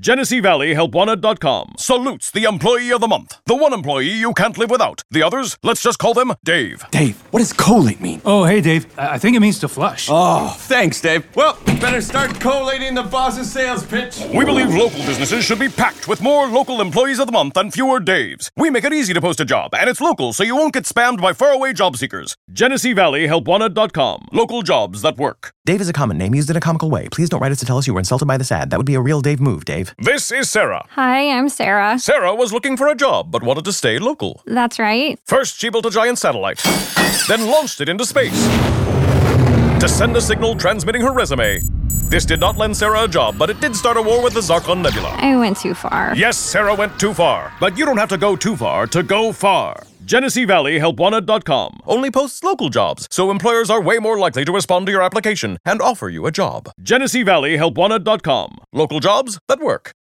Genesee Valley HelpWanted.com salutes the Employee of the Month. The one employee you can't live without. The others, let's just call them Dave. Dave, what does collate mean? Oh, hey, Dave. I think it means to flush. Oh, thanks, Dave. Well, better start collating the boss's sales pitch. We believe local businesses should be packed with more local Employees of the Month and fewer Daves. We make it easy to post a job, and it's local, so you won't get spammed by faraway job seekers. Genesee Valley HelpWanted.com. Local jobs that work. Dave is a common name used in a comical way. Please don't write us to tell us you were insulted by this ad. That would be a real Dave move, Dave. This is Sarah. Hi, I'm Sarah. Sarah was looking for a job, but wanted to stay local. That's right. First, she built a giant satellite, then launched it into space to send a signal transmitting her resume. This did not lend Sarah a job, but it did start a war with the Zarkon Nebula. I went too far. Yes, Sarah went too far, but you don't have to go too far to go far. Genesee Valley HelpWanted.com only posts local jobs, so employers are way more likely to respond to your application and offer you a job. Genesee Valley HelpWanted.com. Local jobs that work.